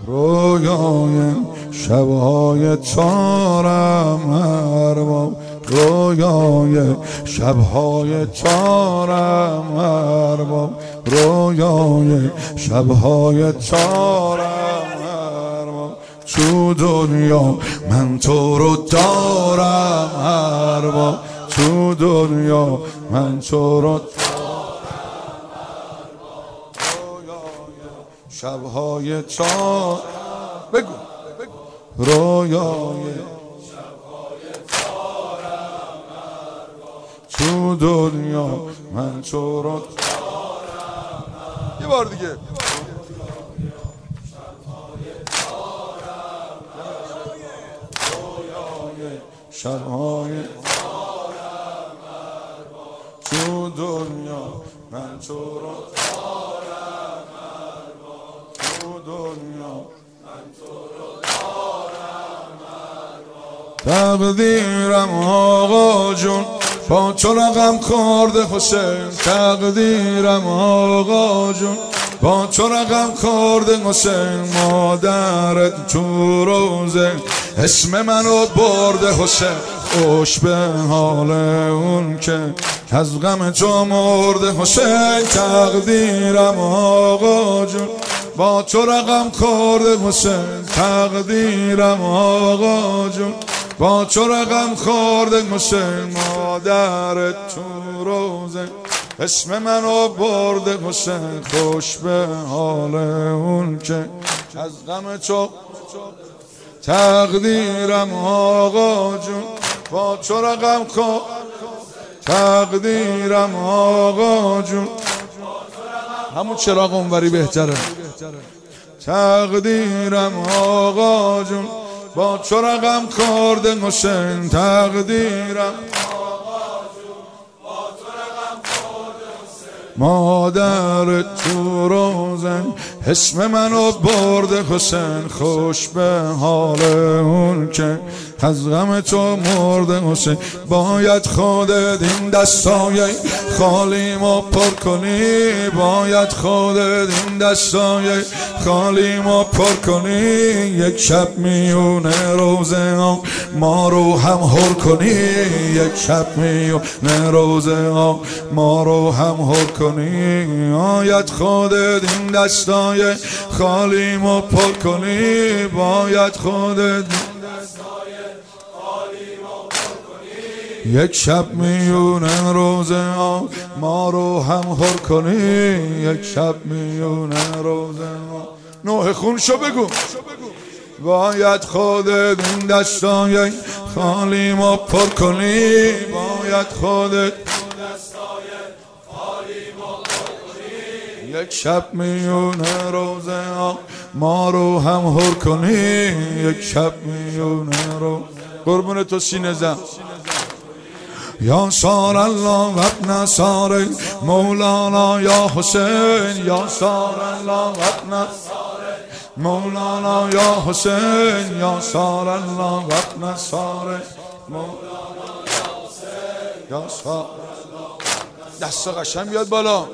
رویای شبهای چارم ارباب، رویای شبهای چارم ارباب، رویای شبهای چارم ارباب. تو دنیا من تو رو دارم ارباب، تو دنیا من تو رو شبهای چار بگو رویای شبهای چارم تو دنیا من تو رو یه بار دیگه شبهای تو دنیا من تو رو تقدیرم آقا جون با تو رقم خورده حسین، تقدیرم آقا جون با تو رقم خورده حسین. مادرت تو روزه اسم منو برده حسین، خوش به حال اون که از غم تو مرده حسین. تقدیرم آقا جون با تو رقم خورده حسین، تقدیرم آقا جون با تو رقم خورده حسین. مادرت تو روزه اسم منو برده حسین، خوش به حال اون که از غم تو. تقدیرم آقا جون با تو رقم خورده، تقدیرم آقا جون همون چراغ اونوری بهتره. تقدیرم آقا جون با تو رقم خورده حسین، تقدیرم مادر تو روزن اسم منو برده حسین، خوش به حال اون که از غم تو مرده حسین. باید خودت این دستای خالیمو پر کنی، باید خودت این دستای خالیمو پر کنی. یک شب میونه روزه ها ما رو هم هر کنی، یک شب میونه روزه ها ما رو هم هر کنی. باید خودت این دستای خالیمو پر کنی، باید خودت یک شب میونه روزه ها ما رو هم هر کنی، یک شب میونه روزه ها. نوح خون شو بگو. باید خودت این دستای خالی ما پر کنی، باید خودت یک شب میونه روزه ها ما رو هم هر کنی، یک شب میونه رو. قربون تو سینه زن. یا سار الله و ابن سار مولانا یا حسین، یا سار الله و ابن مولانا یا حسین، یا سار الله و ابن سار مولانا یا حسین، یا سار. دست قشنگ بیاد بالا.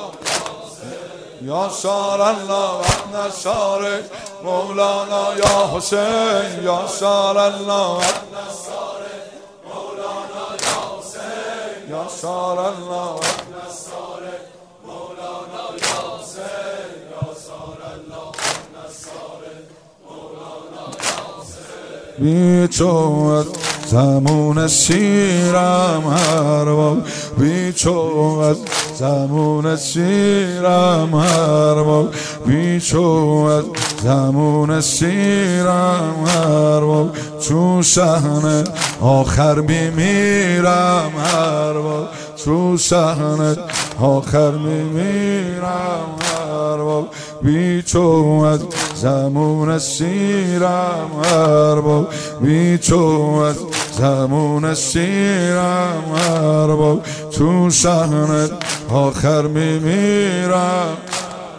یا سار الله و ابن سار مولانا یا حسین، یا سار الله و ابن سار مولانا یا حسین، یا سار الله و ابن سار مولانا یا حسین، یا سار الله و ابن سار مولانا یا حسین. بی تو زمون سیرم هر باب، بی تو از زمون سیرم هر باب، بی تو از زمون سیرم هر باب. تو صحنه آخر میمیرم هر باب، تو صحنه آخر میمیرم هر باب. بی تو از زمون سیرم هر باب، بی تو از زمون سیرم هر باب. تو صحنه آخر میمیرم،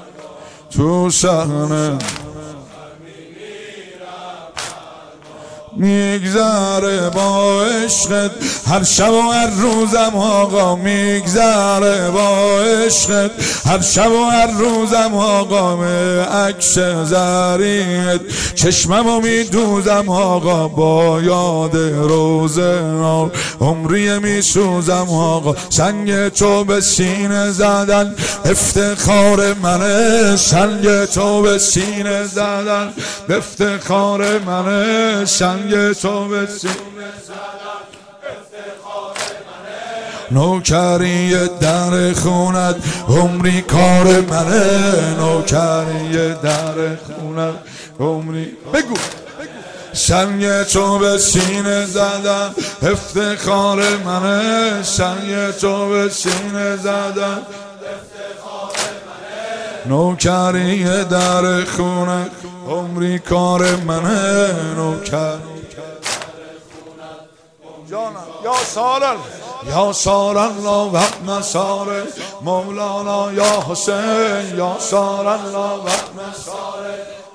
تو صحنه میگذره با عشقت هر شب و هر روزم آقا میگذره با عشقت هر شب و هر روزم آقا عکس زریت چشممو میدوزم آقا با یاد روزه عمری میسوزم آقا سنگ تو به سینه زدن افتخار منه سنگ تو به سینه زدن افتخار منه سنگ تو به سینه زدن افتخار منه نوکری در خونت عمری کار منه نوکری در خونت عمری بگو سنگ تو به سینه زدن افتخار منه سنگ تو به سینه زدن افتخار منه نوکری در خونه عمری کار منه نوکری جانم یا سارل یا سارل و مسار مولانا یا حسین یا سارل و مسار